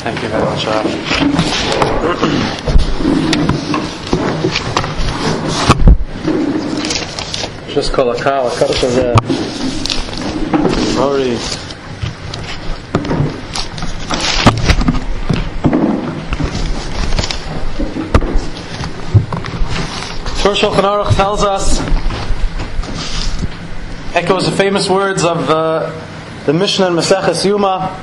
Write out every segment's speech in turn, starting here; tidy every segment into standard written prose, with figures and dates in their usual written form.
Thank you very much, Rav. Just call a call. A call is a Rory. Torah Shulchan Aruch tells us, echoes the famous words of the Mishnah in Maseches Yuma.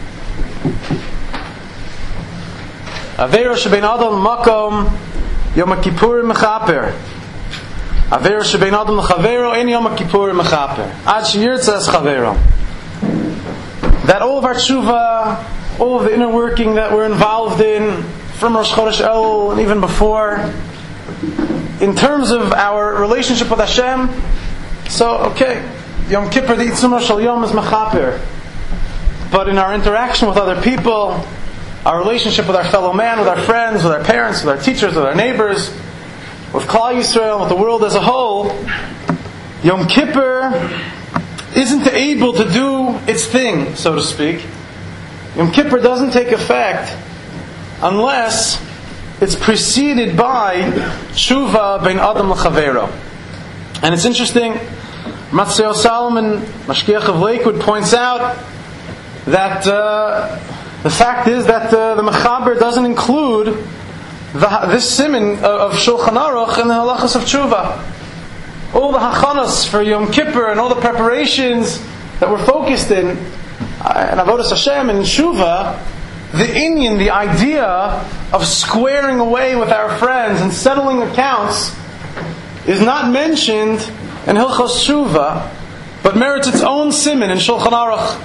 Aveira shebein adam makom Yom Kippurim mechaper. Aveira shebein adam lechavero ein Yom Kippurim mechaper. Ad sheyirtzes chavero. That all of our tshuva, all of the inner working that we're involved in from Rosh Chodesh Elul and even before, in terms of our relationship with Hashem, so okay, Yom Kippur, the Itzumah Shal Yom is mechaper. But in our interaction with other people, our relationship with our fellow man, with our friends, with our parents, with our teachers, with our neighbors, with Klal Yisrael, with the world as a whole, Yom Kippur isn't able to do its thing, so to speak. Yom Kippur doesn't take effect unless it's preceded by tshuva bein adam lechavero. And it's interesting, Matzeo Solomon, Mashgiach of Lakewood, points out that the fact is that the Mechaber doesn't include this siman of Shulchan Aruch in the halachas of tshuva. All the hachanas for Yom Kippur and all the preparations that we're focused in Avodas Hashem and tshuva, the inyan, the idea of squaring away with our friends and settling accounts, is not mentioned in Hilchos Tshuva, but merits its own siman in Shulchan Aruch.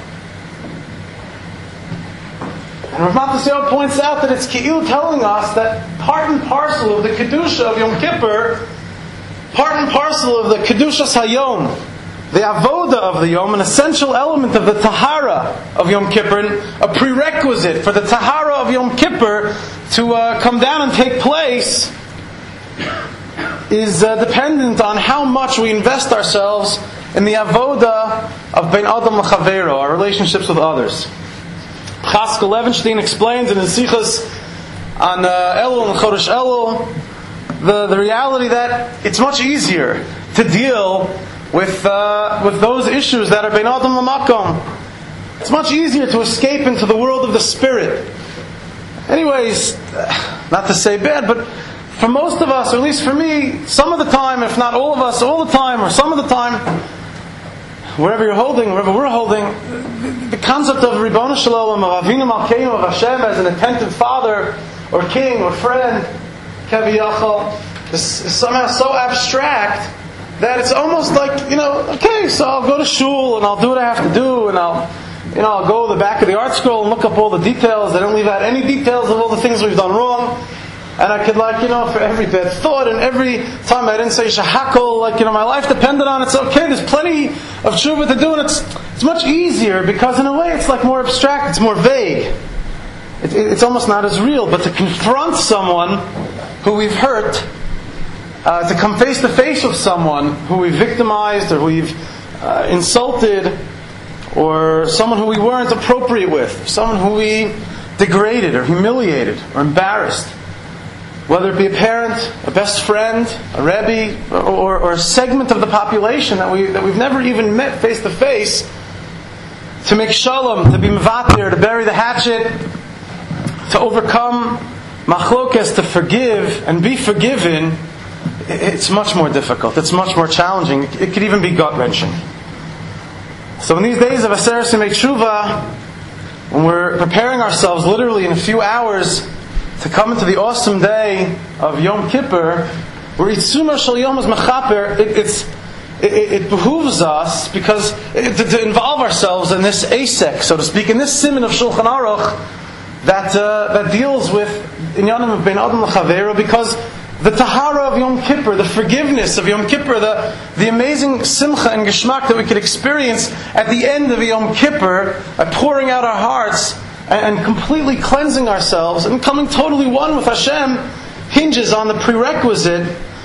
And Rav Matasyahu points out that it's Ki'il telling us that part and parcel of the Kedusha of Yom Kippur, part and parcel of the Kedushas Hayom, the Avoda of the Yom, an essential element of the Tahara of Yom Kippur, a prerequisite for the Tahara of Yom Kippur to come down and take place, is dependent on how much we invest ourselves in the Avoda of Bein Adam L'Chavero, our relationships with others. Chaskel Levenstein explains in his Sichos on Elul and Chodesh Elul the reality that it's much easier to deal with those issues that are Bein Adam L'Makom. It's much easier to escape into the world of the spirit. Anyways, not to say bad, but for most of us, or at least for me, some of the time, if not all of us, all the time, or some of the time, wherever you're holding, wherever we're holding, the concept of Ribono Shel Olam, of Avinu Malkeinu, of Hashem as an attentive father, or king, or friend, Kaviyachal, is somehow so abstract that it's almost like, okay, so I'll go to shul and I'll do what I have to do, and I'll go to the back of the art scroll and look up all the details. I don't leave out any details of all the things we've done wrong. And I could for every bad thought and every time I didn't say shahakol, my life depended on it. It's okay, there's plenty of tshuva to do, and it's much easier because in a way it's like more abstract, it's more vague. It's almost not as real. But to confront someone who we've hurt, to come face to face with someone who we've victimized or who we've insulted, or someone who we weren't appropriate with, someone who we degraded or humiliated or embarrassed, whether it be a parent, a best friend, a rebbe, or a segment of the population that we've never even met face to face, to make shalom, to be mevater, to bury the hatchet, to overcome machlokes, to forgive and be forgiven, it's much more difficult. It's much more challenging. It could even be gut-wrenching. So in these days of Aseret Simei Tshuva, when we're preparing ourselves literally in a few hours to come into the awesome day of Yom Kippur, where Itzumah Shal Yom is mechaper, it behooves us because to involve ourselves in this asek, so to speak, in this siman of Shulchan Aruch that deals with inyanim of Bein Adam L'Chavero, because the tahara of Yom Kippur, the forgiveness of Yom Kippur, the amazing simcha and geschmack that we could experience at the end of Yom Kippur, pouring out our hearts and completely cleansing ourselves and becoming totally one with Hashem, hinges on the prerequisite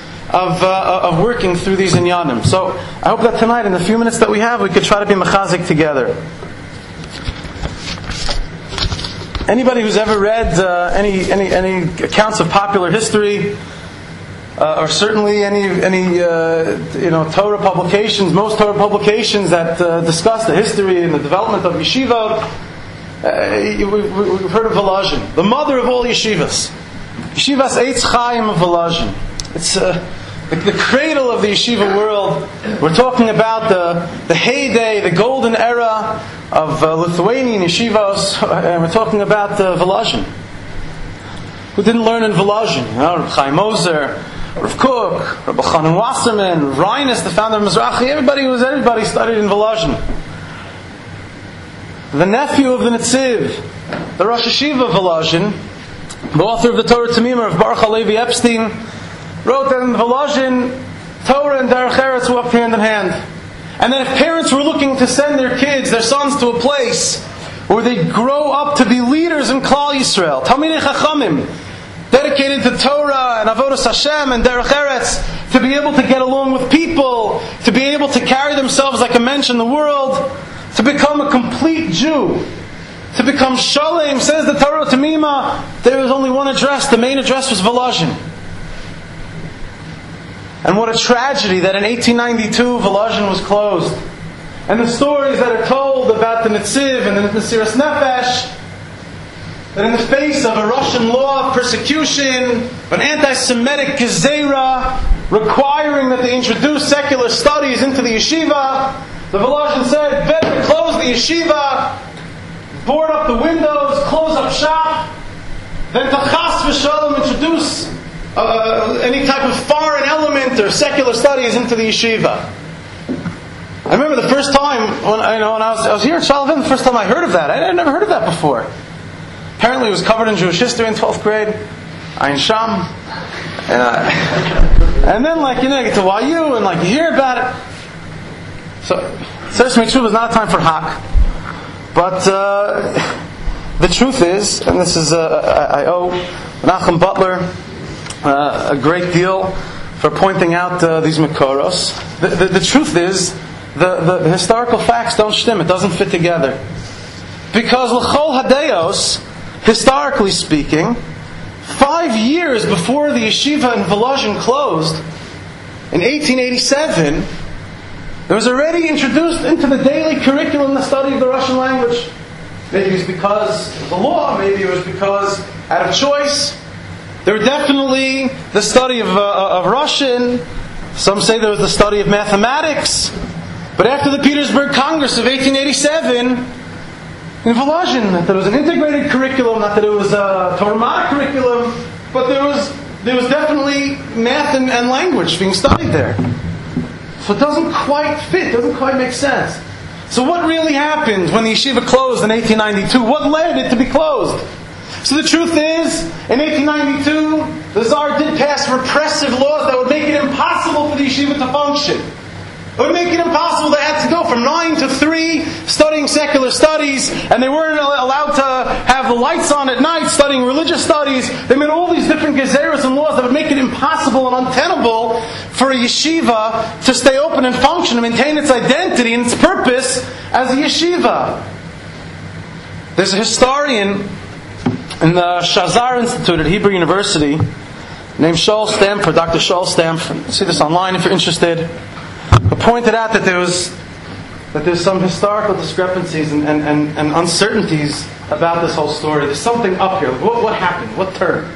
of working through these inyanim. So I hope that tonight, in the few minutes that we have, we could try to be mechazik together. Anybody who's ever read any accounts of popular history, or certainly any Torah publications, most Torah publications that discuss the history and the development of yeshiva, we've heard of Volozhin, the mother of all yeshivas. Yeshivas Eitz Chaim of Volozhin. It's the cradle of the yeshiva world. We're talking about the heyday, the golden era of Lithuanian yeshivas, and we're talking about Volozhin. Who didn't learn in Volozhin? Reb Chaim Moser, Rav Kook, Rabbi Chanan Wasserman, Rav Reines, the founder of Mizrachi. Everybody studied in Volozhin. The nephew of the Netziv, the Rosh Yeshiva of Volozhin, the author of the Torah Tamima of Baruch HaLevi Epstein, wrote that in Volozhin, Torah and Derech Eretz walk hand in hand. And then if parents were looking to send their kids, their sons, to a place where they grow up to be leaders in Klal Yisrael, Talmidei Chachamim, dedicated to Torah and Avodas Hashem and Derech Eretz, to be able to get along with people, to be able to carry themselves like a mensch in the world, to become a complete Jew, to become Shalem, says the Torah Tamima, there was only one address. The main address was Volozhin. And what a tragedy that in 1892 Volozhin was closed. And the stories that are told about the Netziv and the Mesiras Nefesh, that in the face of a Russian law of persecution, of an anti-Semitic gezerah requiring that they introduce secular studies into the yeshiva, the Volozhin said, better close the yeshiva, board up the windows, close up shop, than to chas v'shalom introduce any type of foreign element or secular studies into the yeshiva. I remember the first time when I was here at Shalom, the first time I heard of that. I had never heard of that before. Apparently it was covered in Jewish history in 12th grade, Ayin Sham. And then you get to YU and you hear about it. So, Seres Mitzvah was not a time for hak. But the truth is, and this is, I owe Menachem Butler a great deal for pointing out these Mekoros. The truth is, the historical facts don't shtim. It doesn't fit together. Because L'chol Hadeos, historically speaking, 5 years before the yeshiva in Volozhin closed, in 1887, it was already introduced into the daily curriculum the study of the Russian language. Maybe it was because of the law, maybe it was because out of choice. There were definitely the study of Russian. Some say there was the study of mathematics. But after the Petersburg Congress of 1887, in Volozhin, that there was an integrated curriculum, not that it was a Torah curriculum, but there was definitely math and language being studied there. So it doesn't quite fit, doesn't quite make sense. So what really happened when the yeshiva closed in 1892? What led it to be closed? So the truth is, in 1892, the Tsar did pass repressive laws that would make it impossible for the yeshiva to function. It would make it impossible. They had to go from 9 to 3 studying secular studies, and they weren't allowed to have the lights on at night studying religious studies. They made all these different gezeros and laws that would make it impossible and untenable for a yeshiva to stay open and function and maintain its identity and its purpose as a yeshiva. There's a historian in the Shazar Institute at Hebrew University named Shaul Stamford, Dr. Shaul Stamford. See this online if you're interested. But pointed out that there's some historical discrepancies and uncertainties about this whole story. There's something up here. What happened? What turned?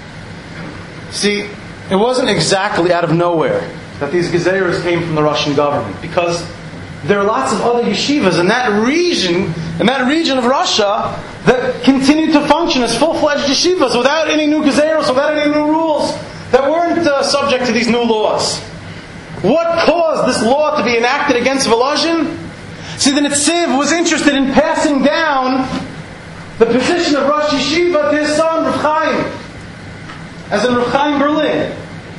See, it wasn't exactly out of nowhere that these gezeros came from the Russian government, because there are lots of other yeshivas in that region of Russia that continued to function as full-fledged yeshivas without any new gezeros, without any new rules, that weren't subject to these new laws. What caused this law to be enacted against Volozhin? See, the Netziv was interested in passing down the position of Rosh Yeshiva to his son, Rav Chaim, as in Rav Chaim Berlin.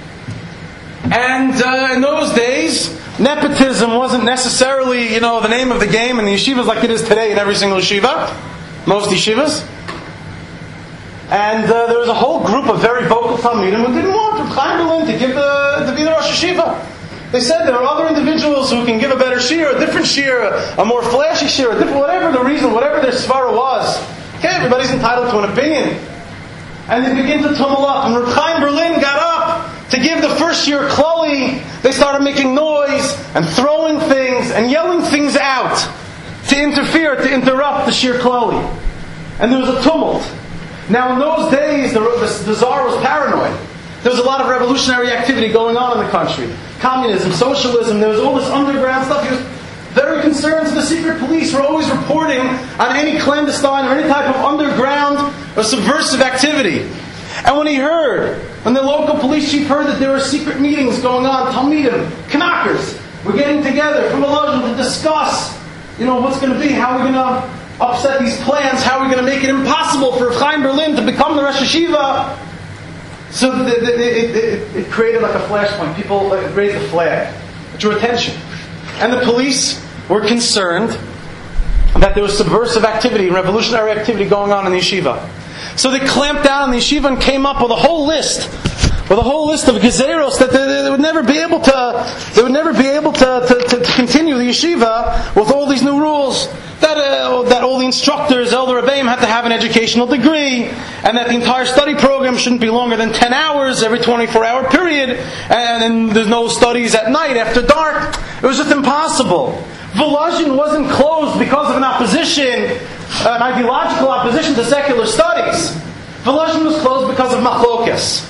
And in those days, nepotism wasn't necessarily, the name of the game in the yeshivas like it is today in every single yeshiva, most yeshivas. And there was a whole group of very vocal Talmidim who didn't want Rav Chaim Berlin to be the Rosh Yeshiva. They said there are other individuals who can give a better shir, a different shir, a more flashy shir, whatever the reason, whatever their svara was. Okay, everybody's entitled to an opinion. And they begin to tumble up. And Reb Chaim Berlin got up to give the first year Chloe. They started making noise and throwing things and yelling things out to interfere, to interrupt the Shir Chloe. And there was a tumult. Now in those days, the Tsar was paranoid. There was a lot of revolutionary activity going on in the country. Communism, socialism, there was all this underground stuff. He was very concerned. So the secret police were always reporting on any clandestine or any type of underground or subversive activity. And when the local police chief heard that there were secret meetings going on, Talmidim, Knackers, were getting together from Volozhin to discuss, what's going to be, how we're going to upset these plans, how we're going to make it impossible for Chaim Berlin to become the Rosh Hashiva. So it created like a flashpoint. People raised the flag, drew attention. And the police were concerned that there was subversive activity, revolutionary activity going on in the yeshiva. So they clamped down on the yeshiva and came up with a whole list of gezeros that they would never be able to continue the yeshiva with all these new rules. That all the instructors, elder rebbeim, had to have an educational degree, and that the entire study program shouldn't be longer than 10 hours every 24-hour period, and there's no studies at night after dark. It was just impossible. Volozhin wasn't closed because of an ideological opposition to secular studies. Volozhin was closed because of machlokas.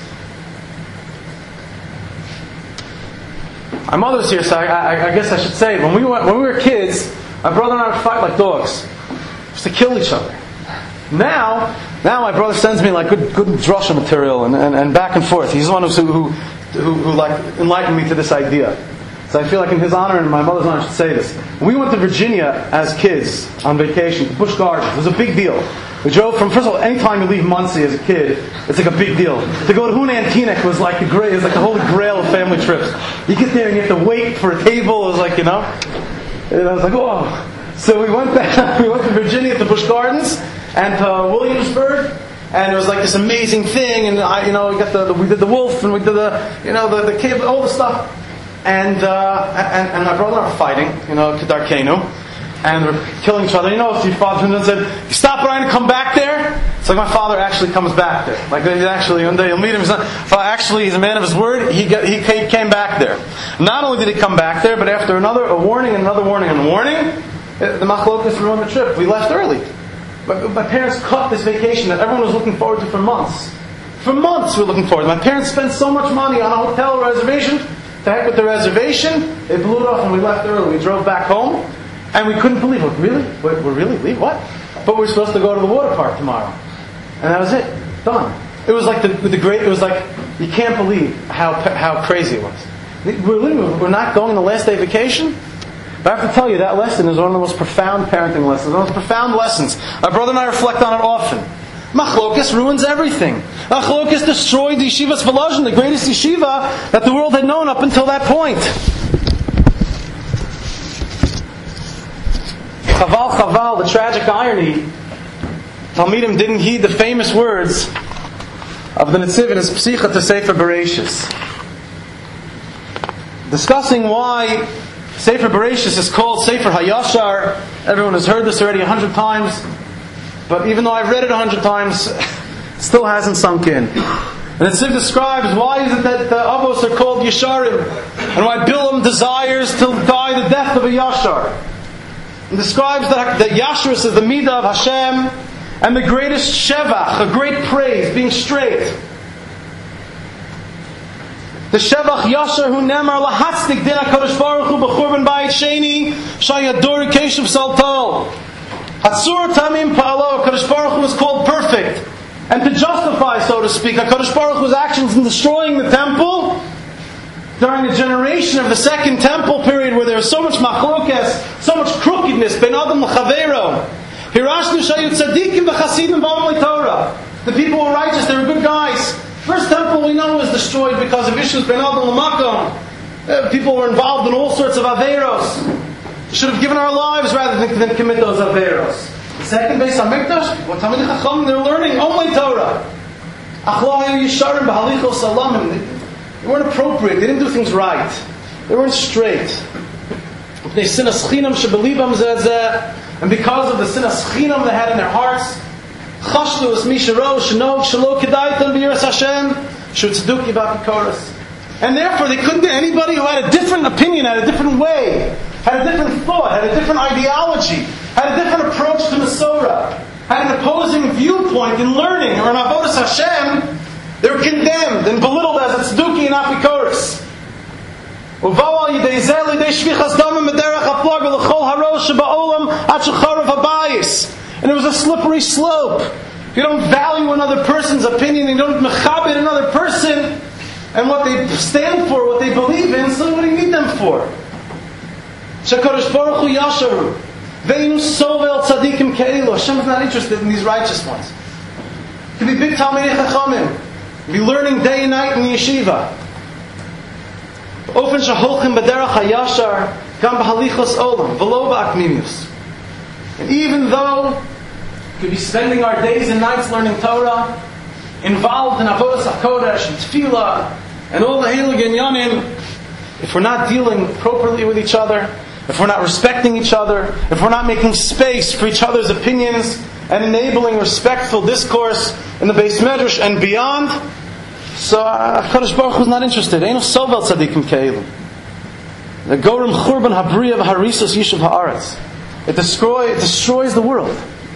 My mother's here, so I guess I should say, when we were kids, my brother and I would fight like dogs. Just to kill each other. Now my brother sends me like good drasha material and back and forth. He's the one who like enlightened me to this idea. So I feel like in his honor and my mother's honor I should say this. When we went to Virginia as kids on vacation to Busch Gardens, it was a big deal. We drove from, first of all, anytime you leave Muncie as a kid, it's like a big deal. To go to Hunantinec was like the holy grail of family trips. You get there and you have to wait for a table. It was like, and I was like, oh. So we went to Virginia to Busch Gardens and to Williamsburg, and it was like this amazing thing. And we did the wolf and we did the cave, all the stuff. And my brother and I were fighting, Kedarkenu, and we're killing each other. If your father said, "You stop trying to come back there," it's like my father actually comes back there. Like actually, one day you'll meet him. He's a man of his word. He came back there. Not only did he come back there, but after a warning and another warning and a warning, the machlokas ruined the trip. We left early. My parents cut this vacation that everyone was looking forward to for months. For months we were looking forward. My parents spent so much money on a hotel reservation. To heck with the reservation, they blew it off and we left early. We drove back home and we couldn't believe it. Really? We're really leaving? What? But we're supposed to go to the water park tomorrow. And that was it. Done. It was like it was like, you can't believe how crazy it was. We're not going on the last day of vacation? But I have to tell you, that lesson is one of the most profound parenting lessons, one of the most profound lessons. My brother and I reflect on it often. Machlokas ruins everything. Machlokas destroyed the Yeshivas Volozhin, the greatest yeshiva that the world had known up until that point. Chaval, the tragic irony, Talmidim didn't heed the famous words of the Netziv in his Psicha to Sefer Bereshis. Discussing why Sefer Bereshis is called Sefer HaYashar. Everyone has heard this already 100 times. But even though I've read it 100 times, it still hasn't sunk in. And the Netziv describes why is it that the Avos are called Yesharim, and why Bilam desires to die the death of a Yashar. It describes that Yashrus is the Midah of Hashem, and the greatest Shevach, a great praise, being straight. The Shevach Yashar hu nemar lahatzdik din HaKadosh Baruch Hu b'churban bayit sheni shayadur keshuv saltol. Hatzur Tamim Pa'alo, HaKadosh Baruch Hu is called perfect. And to justify, so to speak, HaKadosh Baruch Hu's actions in destroying the temple, during the generation of the second temple period where there was so much machlokas, so much crookedness, ben adam l'chaveiro, hirashnu shayu tzadikim v'chasidim b'amalei Torah. The people were righteous, they were good guys. First temple we know was destroyed because of issues ben adam l'makom. People were involved in all sorts of aveiros. Should have given our lives rather than commit those averos. The second Beis HaMikdash, what Talmidei Chacham, they're learning only Torah. Achlo yisharim b'halichos salamim. They weren't appropriate. They didn't do things right. They weren't straight. They sinas chinam shebelibam zeh. And because of the sinas chinam they had in their hearts, Chashlu es misharo shenog shelo kedaitan b'yiras Hashem shu tzeduki b'apikoros. And therefore, they couldn't get anybody who had a different opinion, had a different way, had a different thought, had a different ideology, had a different approach to Masorah, had an opposing viewpoint in learning or in Avodas Hashem. They were condemned and belittled as a tzeduki and apikoros. And it was a slippery slope. If you don't value another person's opinion, you don't mechabed another person and what they stand for, what they believe in, so what do you need them for? Shekadosh Baruch Hu Yasharu Veinu Sovel Tzadikim Ke'ilu. Hashem is not interested in these righteous ones. To be big Talmidei Chachamim, be learning day and night in the yeshiva. Ofen shaholchim b'derech hayashar gam b'halichos olam v'lo b'akmimius. And even though we could be spending our days and nights learning Torah, involved in avodas hakodesh and tefillah and all the heilig inyanim, if we're not dealing properly with each other, if we're not respecting each other, if we're not making space for each other's opinions and enabling respectful discourse in the Beis Medrash and beyond, so HaKadosh Baruch Hu is not interested. Eino sovel tzadikim ke'ilu. The Gorim Churban Habriya v'Harisos Yishuv Haaretz. It destroys the world.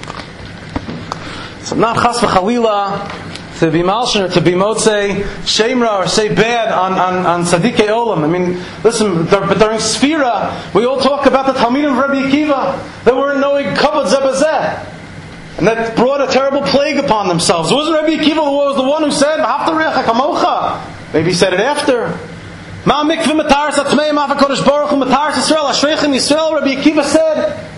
So not chas v'chalila to be malshin or to be motzei shemra or say bad on tzadikei olam. I mean, listen, but during Sfira, we all talk about the Talmidim of Rabbi Akiva that were knowing kavod zebazeh. And that brought a terrible plague upon themselves. Wasn't Rabbi Akiva who was the one who said, "Haftarech kamocha"? Maybe he said it after. Ma mikveh mataris atmei ma HaKadosh Baruch Hu mataris Yisrael ashreichem Yisrael. Rabbi Akiva said.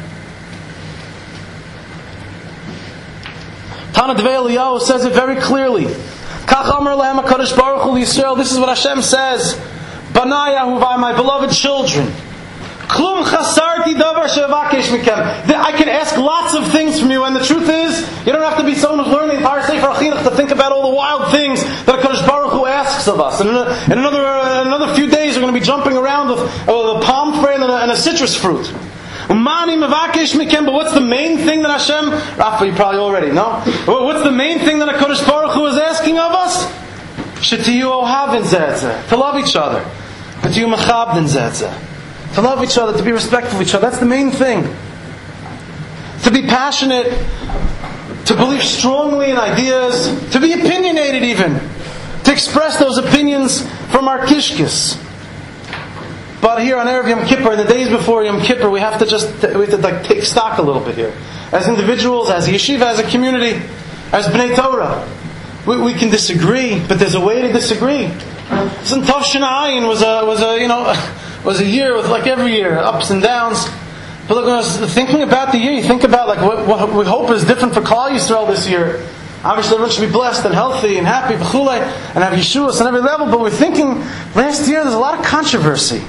Tana Devei Eliyahu says it very clearly. Kach amar lahem HaKadosh Baruch Hu Yisrael. This is what Hashem says. Banai Ahuvai, my beloved children. Klum chasarti davar shevakesh mikem. I can ask lots of things from you, and the truth is, you don't have to be someone who's learning Parashat Sefer Chinuch to think about all the wild things that HaKadosh Baruch Hu asks of us. And in another few days, we're going to be jumping around with a palm frond and a citrus fruit. Umani mevakesh mikem. But what's the main thing that Hashem? Rafa, you probably already know. What's the main thing that HaKadosh Baruch Hu is asking of us? Shetiyu ohavin zeh, to love each other. Shetiyu mechabdin zeh. To love each other, to be respectful of each other. That's the main thing. To be passionate, to believe strongly in ideas, to be opinionated even, to express those opinions from our kishkis. But here on Erev Yom Kippur, in the days before Yom Kippur, we have to take stock a little bit here. As individuals, as a yeshiva, as a community, as Bnei Torah. We can disagree, but there's a way to disagree. Tov Shana Ayin was a year with, like every year, ups and downs. But look, when I was thinking about the year, you think about like what we hope is different for Klal Yisrael this year. Obviously, everyone should be blessed and healthy and happy, and have Yeshuas on every level. But we're thinking, last year there's a lot of controversy.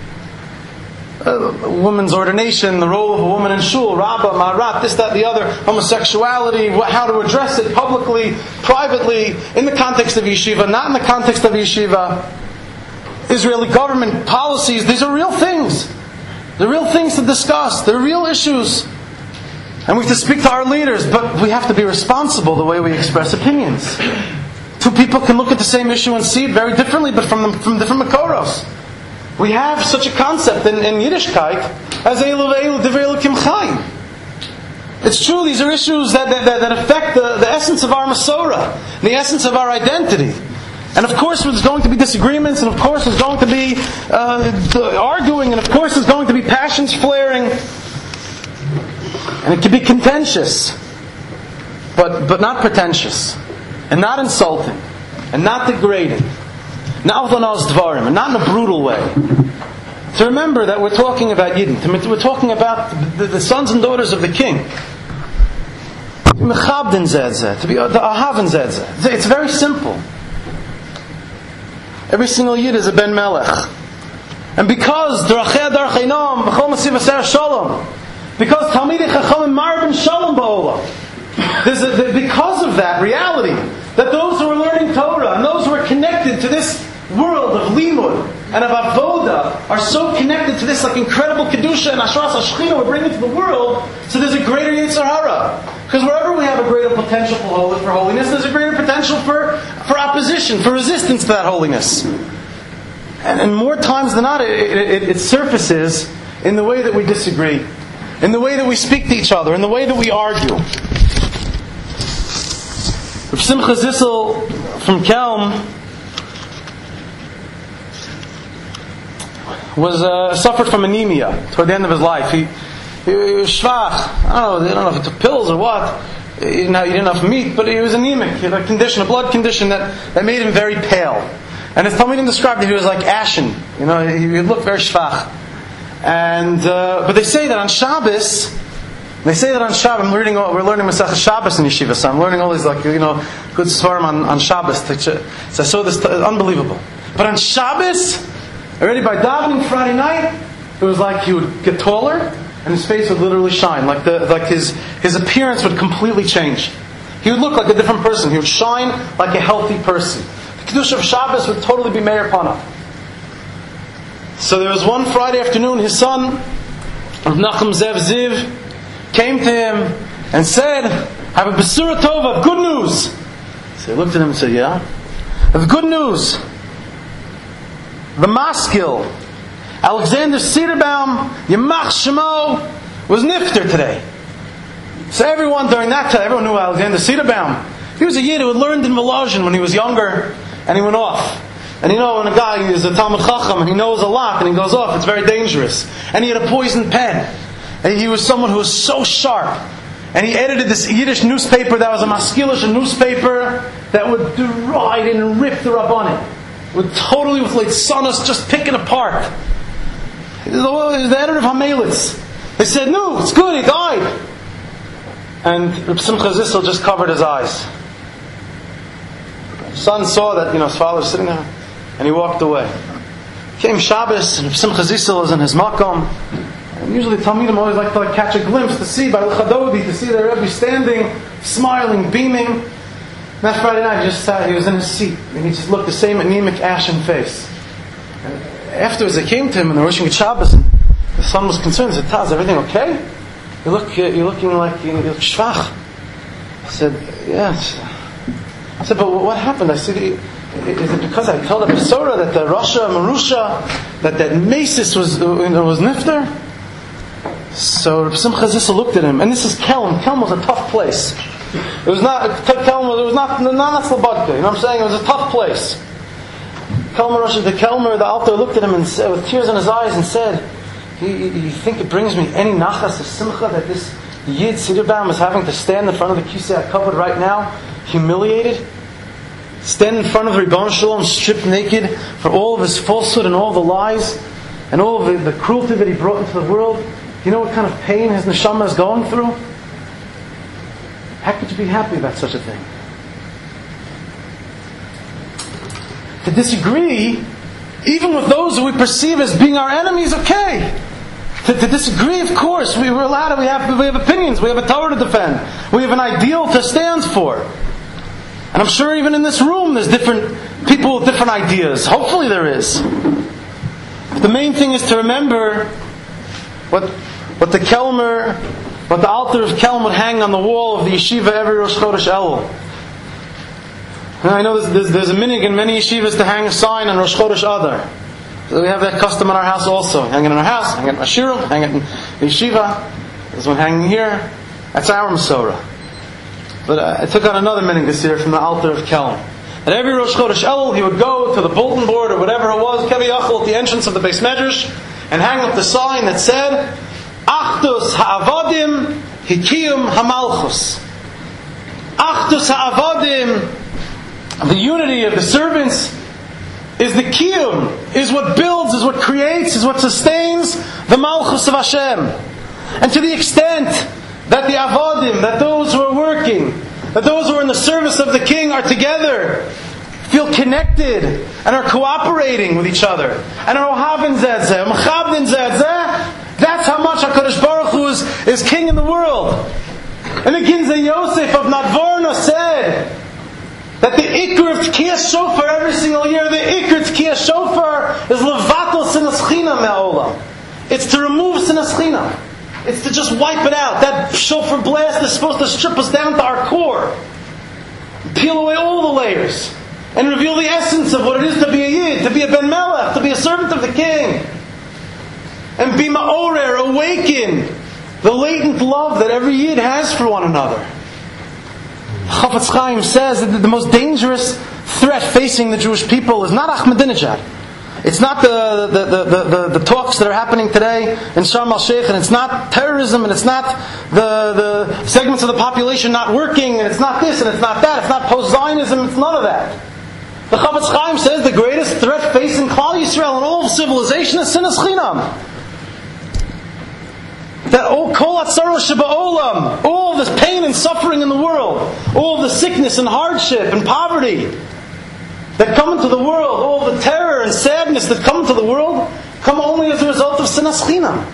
Women's ordination, the role of a woman in shul, rabbah, marat, this, that, the other, homosexuality, how to address it publicly, privately, in the context of yeshiva, not in the context of yeshiva. Israeli government policies, these are real things. They're real things to discuss. They're real issues. And we have to speak to our leaders, but we have to be responsible the way we express opinions. Two people can look at the same issue and see it very differently, but from different makoros. We have such a concept in Yiddishkeit as Eilu Ve'eilu Divrei Elokim Chaim. It's true, these are issues that affect the essence of our Masorah, the essence of our identity. And of course there's going to be disagreements, and of course there's going to be arguing, and of course there's going to be passions flaring. And it can be contentious, but not pretentious, and not insulting, and not degrading. Not with onos dvarim, and not in a brutal way. To remember that we're talking about Yidden. We're talking about the sons and daughters of the king. Mechabdin zedzeh, to be the ahavin zedzeh. It's very simple. Every single Yid is a ben melech, and because drachei darchei noam b'chol masiv aser shalom, because Talmidei Chachamim marbin shalom ba'olam. Because of that reality, that those who are learning Torah and those who are connected to this world of limud and of avoda are so connected to this like incredible kedusha and ashras hashchina we're bringing to the world, so there's a greater Yetzer Hara. Because wherever we have a greater potential for holiness, there's a greater potential for opposition, for resistance to that holiness. And more times than not, it surfaces in the way that we disagree, in the way that we speak to each other, in the way that we argue. Rav Simcha Zissel from Kelm suffered from anemia toward the end of his life. He was schwach. I don't know if he took pills or what. He didn't have enough meat, but he was anemic. He had a condition, a blood condition that made him very pale. And his Talmidim described that he was like ashen. He looked very schwach. And but they say that on Shabbos, we're learning Masechah Shabbos in Yeshiva, so I'm learning all these good svarim on Shabbos. So I saw this, unbelievable. But on Shabbos, already by davening Friday night, it was like he would get taller and his face would literally shine, like his appearance would completely change. He would look like a different person. He would shine like a healthy person. The Kedusha of Shabbos would totally be meir upon him. So there was one Friday afternoon, his son, Rav Nachum Zev Ziv, came to him and said, "I have a Besura Tova, good news." So he looked at him and said, "Yeah? I have good news. The maskil, Alexander Cederbaum, Yamach Shemo, was nifter today." So everyone during that time, everyone knew Alexander Cederbaum. He was a yid who had learned in Volozhin when he was younger, and he went off. And when a guy is a Talmud Chacham and he knows a lot and he goes off, it's very dangerous. And he had a poisoned pen. And he was someone who was so sharp. And he edited this Yiddish newspaper that was a maskilish newspaper that would deride and rip the Rabbanim. Would totally, with like Sonos, just pick it apart. He was the editor of Hamelitz. They said, "No, it's good, he died." And Reb Simcha Zissel just covered his eyes. His son saw that, his father was sitting there, and he walked away. Came Shabbos, and Reb Simcha Zissel was in his makom. And usually Talmidim always like to catch a glimpse to see by L'chadodi, to see their Rebbe standing, smiling, beaming. That Friday night, he just sat. He was in his seat, and he just looked the same anemic, ashen face. And afterwards, they came to him and they were wishing Shabbos, and the son was concerned. He said, "Taz, everything okay? You're looking like you look schwach." I said, "Yes." I said, "But what happened?" I said, "Is it because I told the Besorah that the Rasha Marusha, that Mesis was nifter?" So Reb Simcha Zissel looked at him, and this is Kelm. Kelm was a tough place. It was not not Slobodka. You know what I'm saying? It was a tough place. The Kelmer looked at him and said, with tears in his eyes, and said, "You think it brings me any nachas of simcha that this Yid Cederbaum is having to stand in front of the Kisei HaKavod right now, humiliated? Stand in front of the Ribbon Shalom, stripped naked for all of his falsehood and all the lies and all of the cruelty that he brought into the world? You know what kind of pain his neshama is going through? How could you be happy about such a thing?" To disagree, even with those who we perceive as being our enemies, okay. To disagree, of course, we're allowed. We have opinions. We have a Torah to defend. We have an ideal to stand for. And I'm sure even in this room, there's different people with different ideas. Hopefully, there is. But the main thing is to remember what the altar of Kelm would hang on the wall of the yeshiva every Rosh Chodesh Elul. And I know there's a minhag in many yeshivas to hang a sign on Rosh Chodesh Adar. So we have that custom in our house also. Hang it in our house, hang it in our shirum, hang it in the yeshiva. There's one hanging here. That's our Masorah. But I took on another minhag this year from the altar of Kelm. At every Rosh Chodesh Elul, he would go to the bulletin board or whatever it was, Kevi Yachal, at the entrance of the Beis Medrash, and hang up the sign that said, "Achdus ha'avadim hikiyum hamalchus." Achdus ha'avadim, the unity of the servants, is the kiyum, is what builds, is what creates, is what sustains the malchus of Hashem. And to the extent that the avodim, that those who are working, that those who are in the service of the king are together, feel connected, and are cooperating with each other, and are ohavin zeh zeh, mechabdin zeh zeh, that's how much HaKadosh Baruch Hu is king in the world. And the Ginzei Yosef of Nadvorno said that the ikar of Tkiyas Shofar every single year. The Iker Tkiyas Shofar is Levatel Sinas Chinam Me'olam. It's to remove Sinas Chinam. It's to just wipe it out. That shofar blast is supposed to strip us down to our core. Peel away all the layers. And reveal the essence of what it is to be a Yid, to be a Ben Melech, to be a servant of the King. And be Ma'orer, awaken the latent love that every Yid has for one another. Chafetz Chaim says that the most dangerous threat facing the Jewish people is not Ahmadinejad. It's not the talks that are happening today in Sharm el-Sheikh, and it's not terrorism, and it's not the segments of the population not working, and it's not this, and it's not that, it's not post-Zionism, it's none of that. The Chafetz Chaim says the greatest threat facing Klal Yisrael and all of civilization is Sinas Chinam. That all kol hatzara sheba'olam, all of this pain and suffering in the world, all of the sickness and hardship and poverty that come into the world, all of the terror and sadness that come into the world, come only as a result of Sinas Chinam.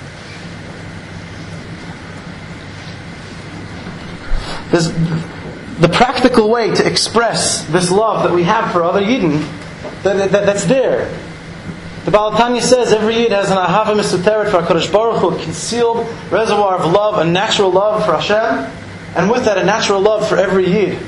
There's the practical way to express this love that we have for other Yidden, that's there. The Baal Tanya says every Yid has an ahava misuteret for HaKadosh Baruch Hu, a concealed reservoir of love, a natural love for Hashem, and with that a natural love for every Yid.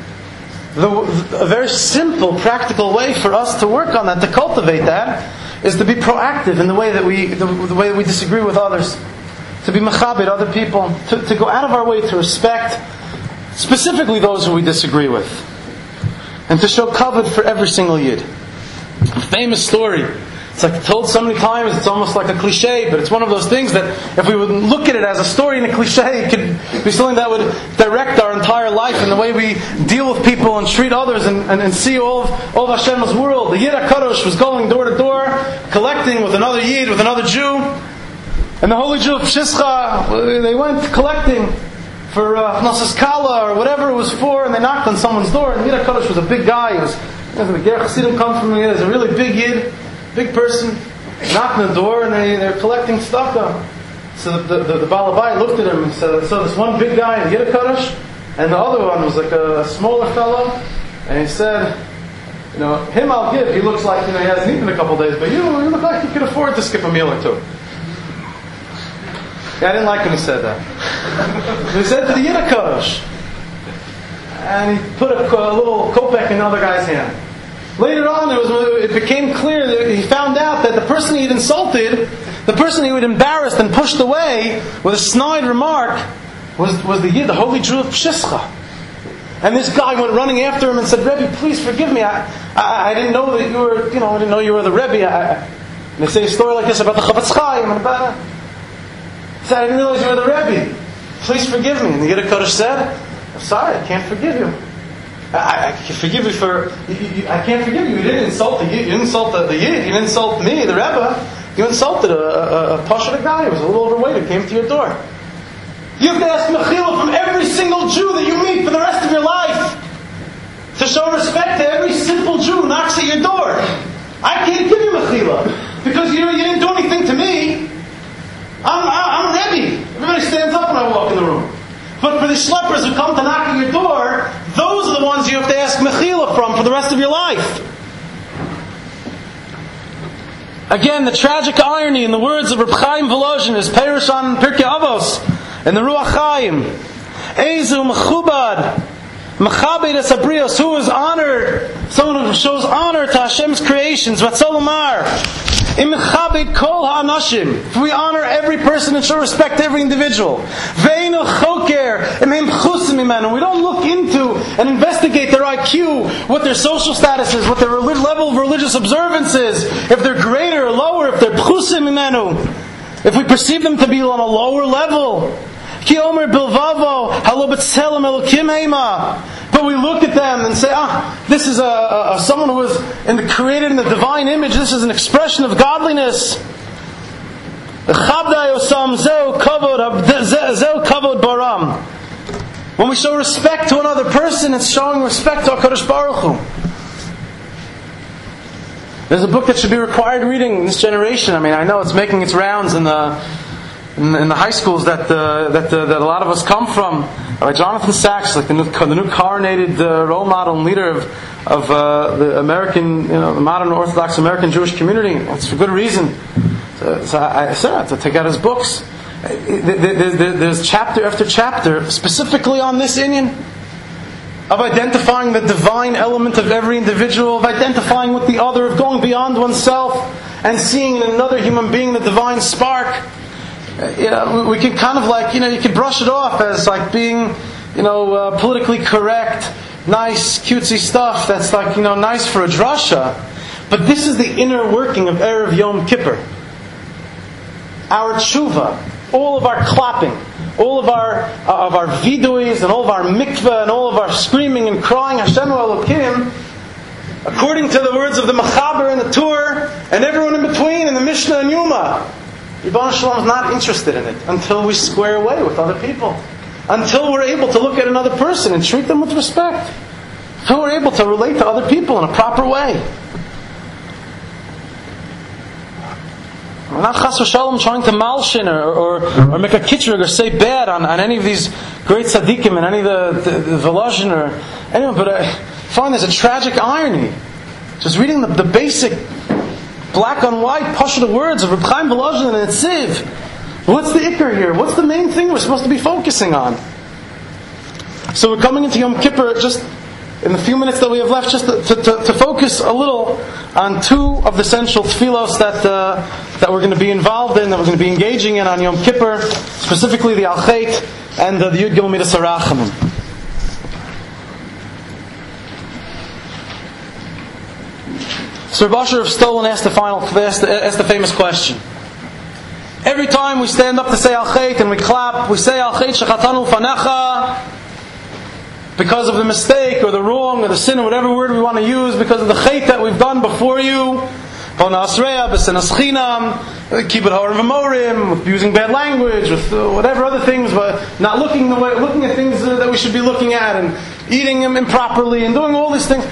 A very simple, practical way for us to work on that, to cultivate that, is to be proactive in the way that we disagree with others, to be mechabed other people, to go out of our way to respect specifically those who we disagree with, and to show kavod for every single Yid. A famous story. It's like told so many times, it's almost like a cliche, but it's one of those things that if we would look at it as a story and a cliche, it could be something that would direct our entire life and the way we deal with people and treat others and see all of Hashem's world. The Yid HaKadosh was going door to door, collecting with another Yid, with another Jew. And the holy Jew of Pshischa, they went collecting for Nosas Kala or whatever it was for, and they knocked on someone's door. And the Yid HaKadosh was a big guy. He was the Ger Chassidim come from him. He was a really big Yid. Big person, knocked on the door, and they're collecting tzedakah. So the Baal Habayit looked at him and said, so this one big guy in Yid HaKadosh, and the other one was like a smaller fellow, and he said, him I'll give. He looks like he hasn't eaten in a couple of days, but you look like you could afford to skip a meal or two. Yeah, I didn't like when he said that. He said to the Yid HaKadosh, and he put a little kopek in the other guy's hand. Later on, it became clear that he found out that the person he had insulted, the person he had embarrassed and pushed away with a snide remark, was the Yid, the holy Jew of Pshischa. And this guy went running after him and said, "Rebbe, please forgive me. I didn't know that you were, I didn't know you were the Rebbe." And they say a story like this about the Chafetz Chaim and about it. He said, "I didn't realize you were the Rebbe. Please forgive me." And the Yid HaKadosh said, "I'm sorry, I can't forgive you. I can forgive you for... I can't forgive you. You didn't insult the Yid. You didn't insult the Yid. You didn't insult me, the Rebbe. You insulted a Pashut guy who was a little overweight who came to your door. You have to ask Mechila from every single Jew that you meet for the rest of your life to show respect to every simple Jew who knocks at your door. I can't give you Mechila because you didn't do anything to me. I'm Rebbe. Everybody stands up when I walk in the room. But for the schleppers who come to knock at your door, those are the ones you have to ask Mechila from for the rest of your life. Again, the tragic irony in the words of Reb Chaim Volozhin is Perush on Pirkei Avos and the Ruach Chaim. Ezu mechubad, mechabed es habrios, who is honored, someone who shows honor to Hashem's creations. Vatzolomar, imechabed kol ha'anashim. If we honor every person and show respect to every individual. Ve'enu choker imhem chusim imenu. We don't look into and investigate their IQ, what their social status is, what their level of religious observance is, if they're greater or lower, if they're chusim imenu, if we perceive them to be on a lower level. Ki omer bilvavo halo b'tzelem elokim heima. But we look at them and say, this is someone who is created in the divine image. This is an expression of godliness. When we show respect to another person, it's showing respect to HaKadosh Baruch Hu. There's a book that should be required reading in this generation. I know it's making its rounds in the high schools that a lot of us come from. Rabbi Jonathan Sachs, like the new coronated role model and leader of the American, the modern Orthodox American Jewish community. It's for good reason. So I said to take out his books. There's chapter after chapter specifically on this inyan of identifying the divine element of every individual, of identifying with the other, of going beyond oneself and seeing in another human being the divine spark. We can kind of you can brush it off as like being, politically correct, nice, cutesy stuff that's nice for a drasha. But this is the inner working of Erev Yom Kippur. Our tshuva, all of our clapping, all of our viduis, and all of our mikveh, and all of our screaming and crying, Hashem Elokim, according to the words of the Mechaber and the Tur, and everyone in between, in the Mishnah and Yuma, Ribono Shel Olam is not interested in it until we square away with other people. Until we're able to look at another person and treat them with respect. Until we're able to relate to other people in a proper way. We're not chas v'shalom trying to malshin or make a kitrig or say bad on any of these great tzaddikim and any of the Volozhin or anyone, but I find there's a tragic irony. Just reading the basic black on white pashut words of Reb Chaim Volozhin and Netziv. What's the ikar here? What's the main thing we're supposed to be focusing on? So we're coming into Yom Kippur just in the few minutes that we have left, just to focus a little on two of the central tefillos that we're going to be involved in, that we're going to be engaging in on Yom Kippur, specifically the Al-Chet and the Yud Gimel Midas HaRachamim. So Reb Asher of Stolin asked the famous question. Every time we stand up to say Al-Chet and we clap, we say Al-Chet Shechatanu Fanecha, because of the mistake or the wrong or the sin or whatever word we want to use, because of the chet that we've done before you, kibbud horim v'morim, with using bad language, with whatever other things, but not looking at things that we should be looking at, and eating them improperly, and doing all these things.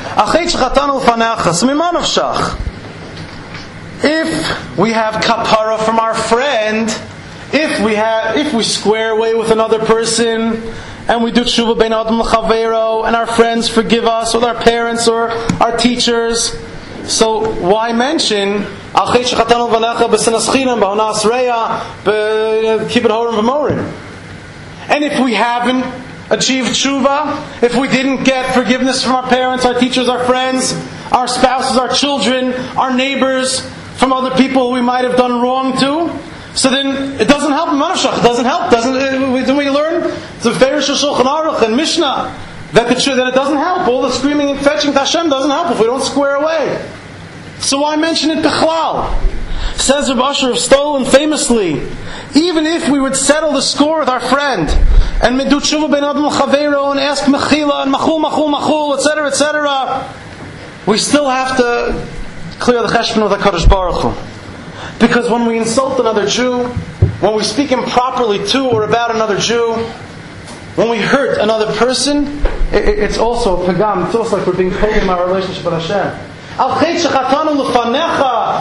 If we have kapara from our friend, if we square away with another person, and we do tshuva bein adam l'chaveiro, and our friends forgive us, or our parents or our teachers, so why mention al chet shechatanu v'necha b'sinas chinam b'honas reya b'kibbud horim v'morim? And if we haven't achieved tshuva, if we didn't get forgiveness from our parents, our teachers, our friends, our spouses, our children, our neighbors, from other people who we might have done wrong to, so then it doesn't help. It doesn't help. Didn't we learn the Farish Shulchan Aruch and Mishnah that it doesn't help? All the screaming and fetching to Hashem doesn't help if we don't square away. So why mention it bichlal? Says Reb Asher of Stolin famously, even if we would settle the score with our friend and do tshuva bein adam l'chaveiro and ask mechila and machul, etc., we still have to clear the cheshbon with HaKadosh Baruch Hu. Because when we insult another Jew, when we speak improperly to or about another Jew, when we hurt another person, it's also a pagam. It's also like we're being told in our relationship with Hashem. Al chet shechatanu l'fanecha,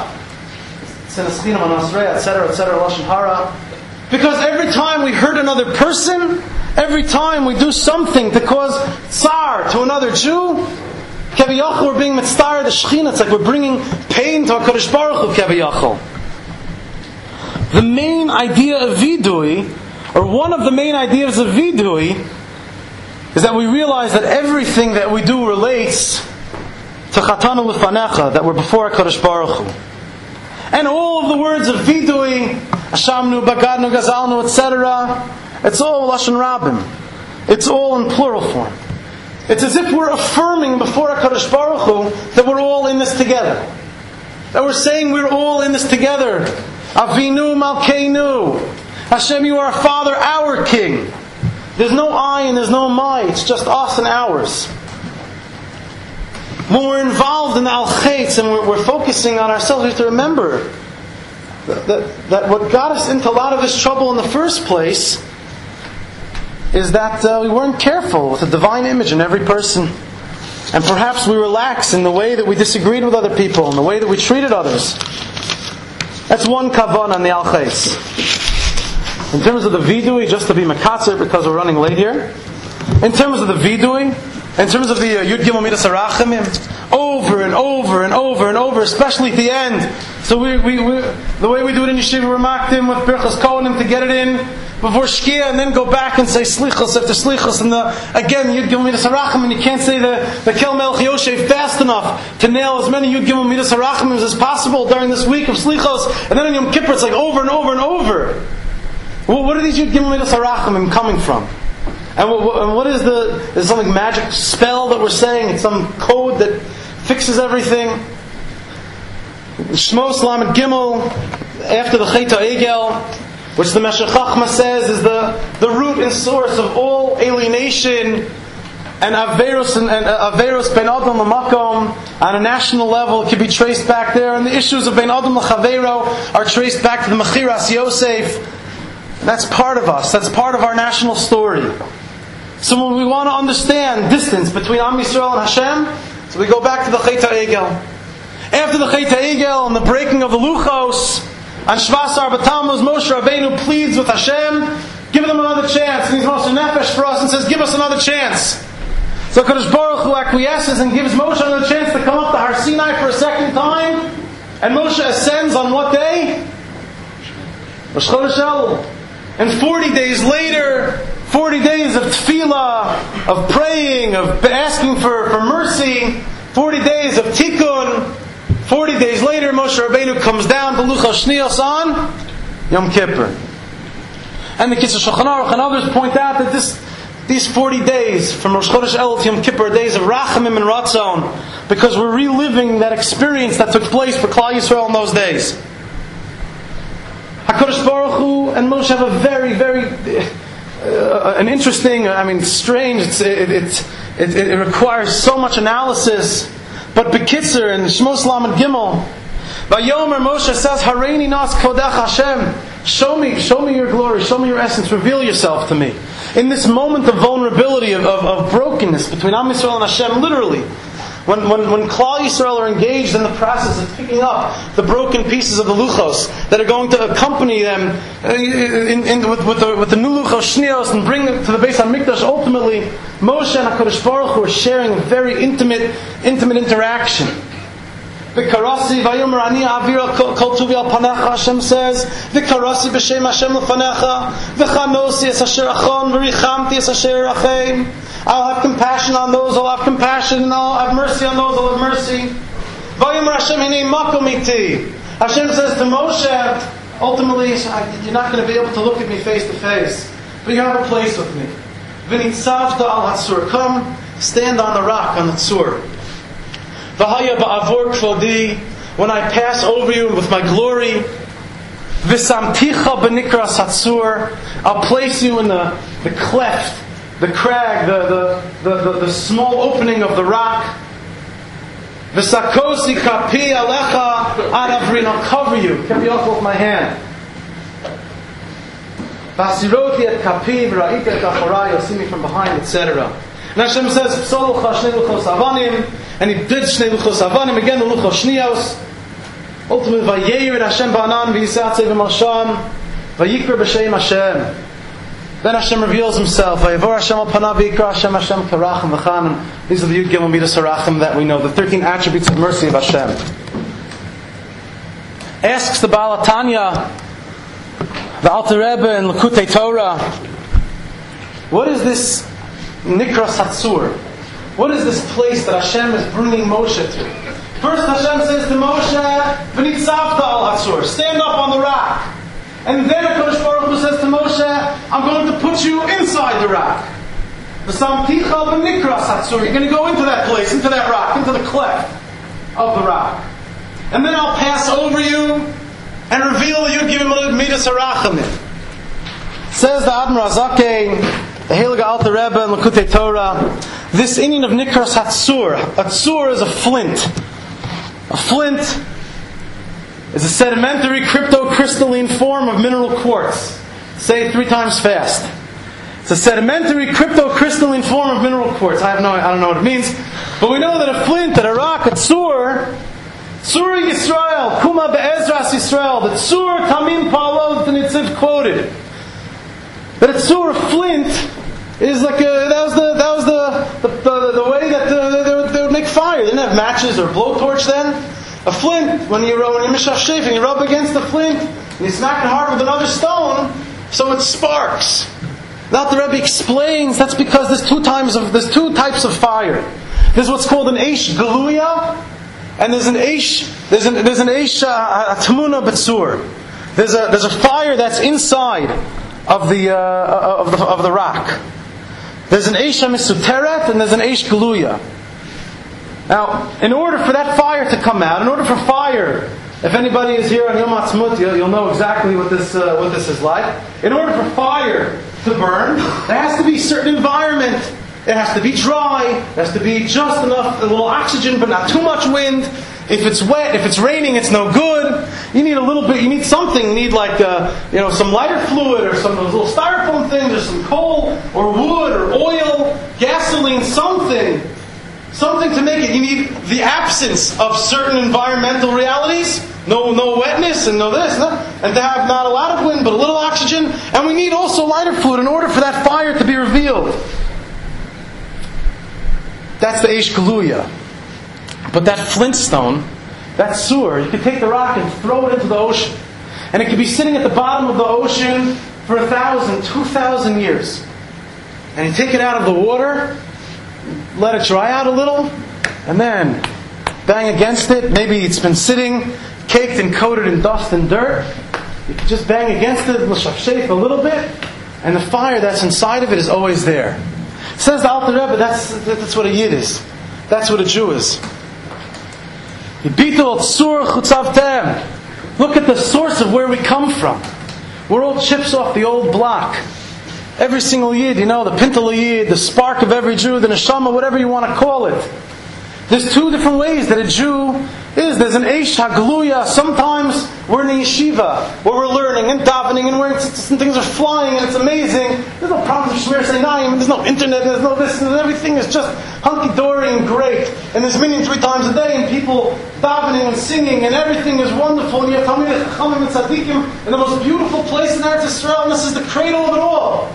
etc., lashon hara. Because every time we hurt another person, every time we do something to cause tsar to another Jew, keviyachol, we're being mitzvah the Shechina. It's like we're bringing pain to HaKadosh Baruch Hu, keviyachol. The main idea of vidui, or one of the main ideas of vidui, is that we realize that everything that we do relates to chatanu l'fanecha, that we're before HaKadosh Baruch Hu. And all of the words of vidui, ashamnu, bagadnu, gazalnu, etc., it's all lashon rabim. It's all in plural form. It's as if we're affirming before HaKadosh Baruch Hu that we're all in this together. That we're saying we're all in this together. Avinu Malkeinu. Hashem, you are our Father, our King. There's no I and there's no my. It's just us and ours. When we're involved in the Al-Chetz and we're focusing on ourselves, we have to remember that what got us into a lot of this trouble in the first place is that we weren't careful with the divine image in every person. And perhaps we relaxed in the way that we disagreed with other people and the way that we treated others. That's one kavan on the Al-Chetz. In terms of the vidui, just to be makatzer because we're running late here, in terms of the vidui, in terms of the Yud Gimel Midas Harachamim, over and over and over and over, especially at the end. So we the way we do it in Yeshiva, we're makdim with Birchas Kohanim to get it in before Shkia, and then go back and say Slichos after Slichos, and again Yud Gimel Midas Harachamim, and you can't say the Kel Melech Yosef fast enough to nail as many Yud Gimel Midas Harachamim as possible during this week of Slichos, and then on Yom Kippur it's like over and over and over. Well, what are these Yud Gimel Midas Harachamim coming from? And what is is some magic spell that we're saying? It's some code that fixes everything. Shmos Lamed Gimel, after the Chet HaEgel, which the Meshech Chochmah says is the root and source of all alienation and Averos Ben Adam L'Makom on a national level. It can be traced back there. And the issues of Ben Adam L'Chavero are traced back to the Mechiras Yosef. That's part of us. That's part of our national story. So when we want to understand distance between Am Yisrael and Hashem, so we go back to the Chet HaEgel. After the Chet HaEgel and the breaking of the Luchos, on Shvas Arba Tammuz, Moshe Rabbeinu pleads with Hashem, give them another chance. And he's Moshe Nefesh for us and says, give us another chance. So Kadosh Baruch Hu acquiesces and gives Moshe another chance to come up to Har Sinai for a second time. And Moshe ascends on what day? Rosh Chodesh Elul. And 40 days later, 40 days of tefillah, of praying, of asking for mercy, 40 days of tikkun, 40 days later Moshe Rabbeinu comes down to Luchos Shniyos on Yom Kippur. And the Kitzur Shulchan Aruch and others point out that these 40 days from Rosh Chodesh Elul to Yom Kippur are days of Rachamim and Ratzon, because we're reliving that experience that took place for Klal Yisrael in those days. HaKadosh Baruch Hu and Moshe have a very, very an interesting, strange. It requires so much analysis. But Bekitzer and Shmos Lamed Gimel, Vayomer Moshe says, Hareini nas kodech Hashem. Show me your glory, show me your essence, reveal yourself to me. In this moment of vulnerability, of brokenness between Am Yisrael and Hashem, literally. When Klal Yisrael are engaged in the process of picking up the broken pieces of the Luchos that are going to accompany them with the new Luchos Shnios and bring them to the Beis HaMikdash, ultimately, Moshe and HaKadosh Baruch Hu are sharing a very intimate interaction. V'karasi vayomer ani avira kol tuvi al panecha, Hashem says, V'karasi b'shem Hashem l'fanecha, V'chanosi es asher achon, V'richamti es asher rachem. I'll have compassion on those, I'll have compassion, and I'll have mercy on those, I'll have mercy. Vayomer Hashem hinei makom iti. Hashem says to Moshe, ultimately, you're not going to be able to look at me face to face, but you have a place with me. V'nitzavta al hatzur. Come, stand on the rock, on the tzur. V'haya ba'avor kvodi. When I pass over you with my glory. V'samticha b'nikras hatzur. I'll place you in the cleft, the crag, the small opening of the rock. V'sakosi kapi alecha adavrin. I'll cover you. Get me off with my hand. V'asiroti et kapi v'ra'iti et achorai. You'll see me from behind, etc. And Hashem says, Psolucha shnei luchos avanim. And he did shnei luchos avanim, again the luchos shnios. Ultimately, Vayeir Hashem ba'anan v'yisatze v'masham v'yikra b'shem Hashem. Then Hashem reveals Himself. Vayavor Hashem al panav v'yikra Hashem karachim v'chanim. These are the Yud Gimel Midas Harachim that we know, the 13 attributes of mercy of Hashem. Asks the Baal HaTanya, the Alter Rebbe in Likutei Torah, what is this Nikras Hatzur? What is this place that Hashem is bringing Moshe to? First Hashem says to Moshe, V'nitzavta al Hatzur, stand up on the rock. And then HaKadosh Baruch Hu says to Moshe, I'm going to put you inside the rock. V'samticha b'nikras Hatzur, you're going to go into that place, into that rock, into the cleft of the rock. And then I'll pass over you and reveal you, give him Midas Harachamim. Says the Admor Azakeh, the Heilige Alter Rebbe in Likutei Torah, this inyan of Nikras Hatzur. A tzur is a flint. A flint is a sedimentary cryptocrystalline form of mineral quartz. Say it 3 times fast. It's a sedimentary cryptocrystalline form of mineral quartz. I don't know what it means. But we know that a flint, that a rock, a tzur Yisrael, Kuma be'ezras Yisrael, the tzur tamim palot, the Nitziv quoted. That a tzur, a flint, is like that was the way that they would make fire. They didn't have matches or blowtorch then. A flint, when you're mishashef and you rub against the flint and you smack it hard with another stone, so it sparks. Now the Rebbe explains that's because there's two types of fire. There's what's called an eish galuya, and there's an eish tamuna b'tzur. There's a fire that's inside of the rock. There's an eish misuteret and there's an eish galuya. Now, in order for that fire to come out, in order for fire, if anybody is here on Yom Ha'atzmaut, you'll know exactly what this is like. In order for fire to burn, there has to be a certain environment. It has to be dry. There has to be just enough, a little oxygen, but not too much wind. If it's wet, if it's raining, it's no good. You need a little bit. You need something. You need like some lighter fluid or some of those little styrofoam things, or some coal or wood or oil, gasoline, something to make it. You need the absence of certain environmental realities. No wetness and no this, and to have not a lot of wind but a little oxygen. And we need also lighter fluid in order for that fire to be revealed. That's the Eish Galuya. But that flintstone, that sewer, you could take the rock and throw it into the ocean. And it could be sitting at the bottom of the ocean for 1,000, 2,000 years. And you take it out of the water, let it dry out a little, and then bang against it. Maybe it's been sitting, caked and coated in dust and dirt. You can just bang against it, shake a little bit, and the fire that's inside of it is always there. Says the Alter Rebbe, that's what a Yid is. That's what a Jew is. Look at the source of where we come from. We're all chips off the old block. Every single Yid, the Pintel Yid, the spark of every Jew, the Neshama, whatever you want to call it. There's two different ways that a Jew is. There's an Eish HaGaluya. Sometimes we're in a yeshiva where we're learning and davening and things are flying and it's amazing. There's no problem with Shmir Seinayim, there's no internet, there's no this, and everything is just hunky-dory and great. And there's minyan 3 times a day and people davening and singing and everything is wonderful. And you have Talmidei Chachamim and Tzaddikim in the most beautiful place in Eretz Yisrael, and this is the cradle of it all.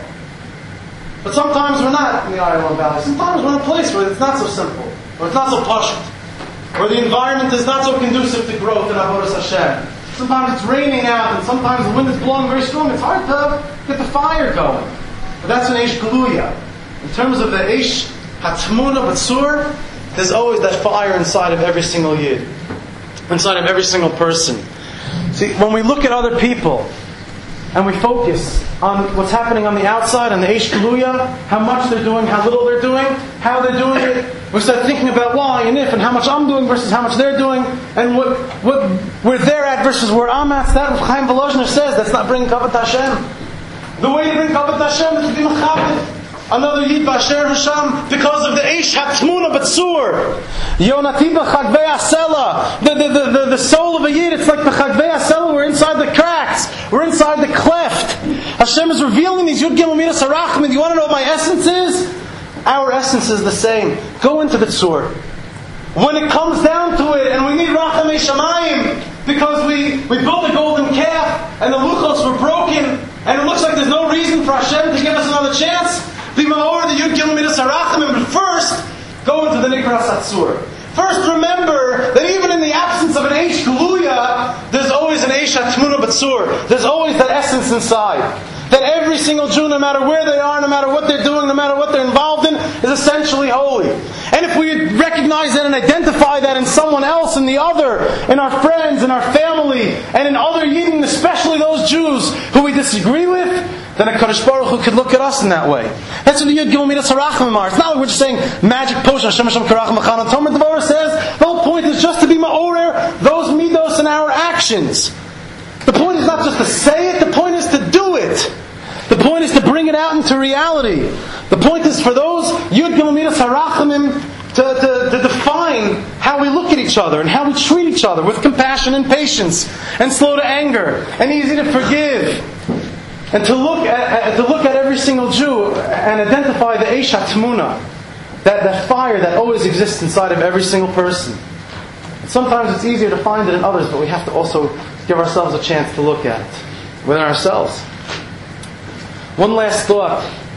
But sometimes we're not in the Iron Valley. Sometimes we're in a place where it's not so simple. Or it's not so pashut, or the environment is not so conducive to growth in Avodas Hashem. Sometimes it's raining out, and sometimes the wind is blowing very strong. It's hard to get the fire going. But that's an Eish Galuya. In terms of the Eish Hatmuna Batsur, there's always that fire inside of every single Yid, inside of every single person. See, when we look at other people, and we focus on what's happening on the outside, on the Eish Galuya, how much they're doing, how little they're doing, how they're doing it. We start thinking about why and if and how much I'm doing versus how much they're doing, and what where they're at versus where I'm at. That Chaim Volozhiner says that's not bringing Kavod Hashem. The way to bring Kavod Hashem is to be Mechabed another Yid B'Asher Hashem because of the Eish HaTmuna Batsur. Yonati b'Chagvei Asela. The soul of a Yid, it's like the Chagvei Asela. We're inside the cracks. We're inside the cleft. Hashem is revealing these Yud Gimel Midas HaRachman. You want to know what my essence is? Our essence is the same. Go into the Tzur. When it comes down to it, and we need Rachamei Shamayim, because we built a golden calf, and the luchos were broken, and it looks like there's no reason for Hashem to give us another chance. Be ma'or the Yud Gimel Midas HaRachamim, but first, go into the Nikras HaTzur. First, remember that even in the absence of an Eish Galuya, there's always an Eish HaTmuna Batsur. There's always that essence inside. That every single Jew, no matter where they are, no matter what they're doing, no matter what they're involved in, is essentially holy. And if we recognize that and identify that in someone else, in the other, in our friends, in our family, and in other Yidden, especially those Jews who we disagree with, then a Kadosh Baruch Hu could look at us in that way. That's what the Yud Gimel Midas HaRachman are. It's not like we're just saying magic potion. Hashem Hashem Karach Mechan. Tomer Devorah says the whole point is just to be ma'orer those midos in our actions. The point is not just to say it. The point is to do it. The point is to bring it out into reality. The point is for those Yud Gimel Midas HaRachamim to define how we look at each other and how we treat each other with compassion and patience and slow to anger and easy to forgive. And to look at every single Jew and identify the Eish HaTmuna, that fire that always exists inside of every single person. And sometimes it's easier to find it in others, but we have to also give ourselves a chance to look at it within ourselves. One last thought.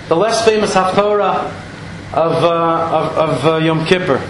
the less famous Haftorah of Yom Kippur.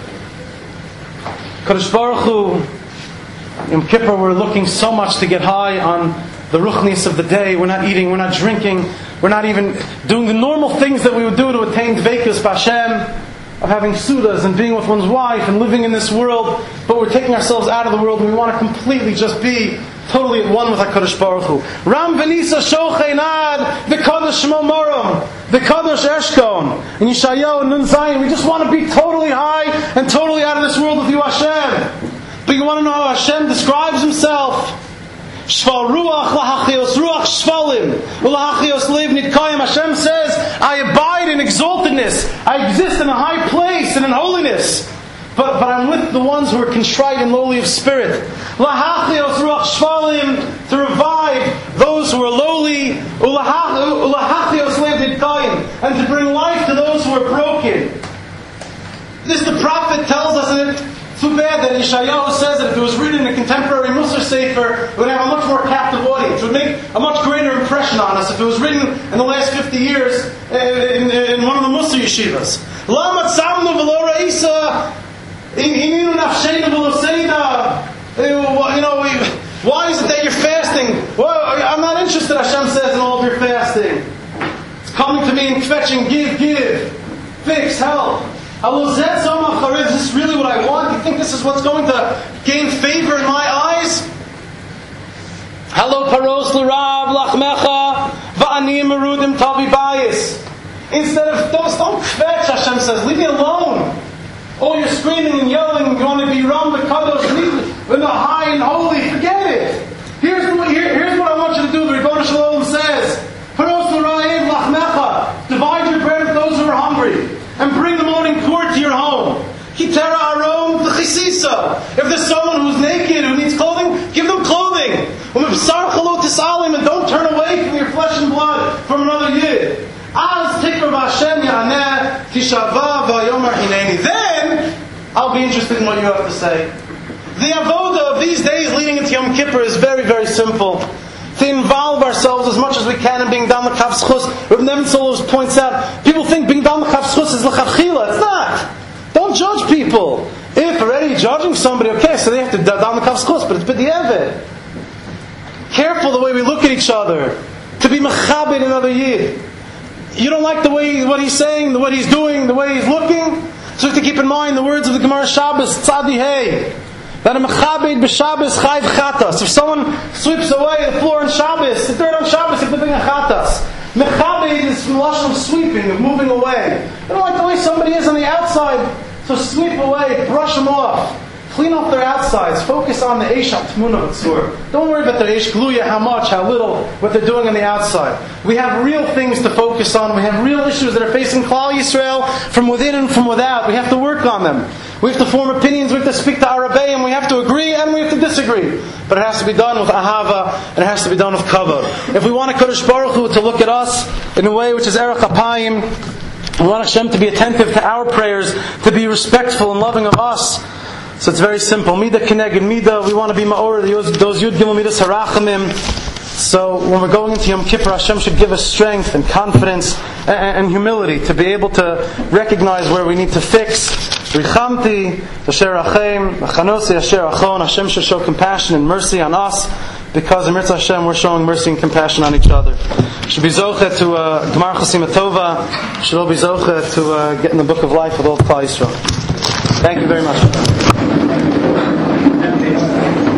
Kadosh Baruch Hu, Yom Kippur, we're looking so much to get high on the ruchnis of the day. We're not eating, we're not drinking, we're not even doing the normal things that we would do to attain Dveikus B'Hashem, of having sudas and being with one's wife and living in this world, but we're taking ourselves out of the world and we want to completely just be totally at one with HaKadosh Baruch Hu. Ram v'nisa shocheinad v'kadosh shmo morom v'kadosh eshkon. In Yeshayahu and Nun Zayin, we just want to be totally high and totally out of this world with you, Hashem. But you want to know how Hashem describes Himself? Shval ruach lahachios ruach shvalim lahachios lev nitkayim. Hashem says, I abide in exaltedness. I exist in a high place and in holiness. But I'm with the ones who are contrite and lowly of spirit. Lahachios ruach shvalim, to revive those who are lowly. Ulahachios lev nitkayim, and to bring life to those who are broken. This the prophet tells us, and it's too bad that Yeshayahu says that if it was written in a contemporary Musar Sefer, it would have a much more captive audience. It would make a much greater impression on us if it was written in the last 50 years in one of the Musar yeshivas. Lama tzamnu v'lo ra'isa ininu nafsheinu v'lo seida. Why is it that you're fasting? Well, I'm not interested, Hashem says, in all of your fasting. It's coming to me and fetching, give, fix, help. Is this really what I want? Do you think this is what's going to gain favor in my eyes? Hello, paros l'rav lachmecha va'ani merudim tavi bayis. Instead of don't kvetch, Hashem says, leave me alone. Oh, you're screaming and yelling. You want to be ram v'kadosh, when they're high and holy. Forget it. Here's what I want you to do. The Rebbeinu Shalom says, paros l'rav lachmecha. Divide your bread with those who are hungry. And bring the morning court to your home. Kitera arom v'chisisa. If there's someone who's naked, who needs clothing, give them clothing. And don't turn away from your flesh and blood from another yid. Az tikra v'Hashem ya'aneh tishava v'yomer hineni. Then I'll be interested in what you have to say. The avoda of these days leading into Yom Kippur is very, very simple. To involve ourselves as much as we can in being dam l'chav zchus. Rav Nebenzahl points out, people think being dam l'chav zchus is l'chavchila. It's not. Don't judge people. If already judging somebody, okay, so they have to dam l'chav zchus, but it's b'di'evet. Careful the way we look at each other. To be mechabed another yid. You don't like the way what he's saying, the way he's doing, the way he's looking. So you have to keep in mind the words of the Gemara Shabbos, Tzadi Hey. That a mechabed b'Shabbos chayv chatas. If someone sweeps away the floor on Shabbos, the dirt on Shabbos, he's living a chatas. Mechabed is from the lashon of sweeping, of moving away. You don't like the way somebody is on the outside, so sweep away, brush them off. Clean off their outsides. Focus on the Eish HaTmuna B'tzur. Don't worry about their Eish Gluya, how much, how little, what they're doing on the outside. We have real things to focus on. We have real issues that are facing Klal Yisrael from within and from without. We have to work on them. We have to form opinions, we have to speak to Arabim, we have to agree and we have to disagree. But it has to be done with ahava, and it has to be done with kavod. If we want HaKadosh Baruch Hu to look at us in a way which is erech apayim, we want Hashem to be attentive to our prayers, to be respectful and loving of us. So it's very simple. Mida keneged mida. We want to be ma'or, those yud gimel midas harachamim. So when we're going into Yom Kippur, Hashem should give us strength and confidence and humility to be able to recognize where we need to fix. Richamti, Asher Achem, Achanosi, Asher Achon. Hashem should show compassion and mercy on us, because in Mitzvah Hashem we're showing mercy and compassion on each other. Should be zochet to Gemar Chasima Tova. Should all be zochet to get in the book of life with all Klal Yisrael. Thank you very much.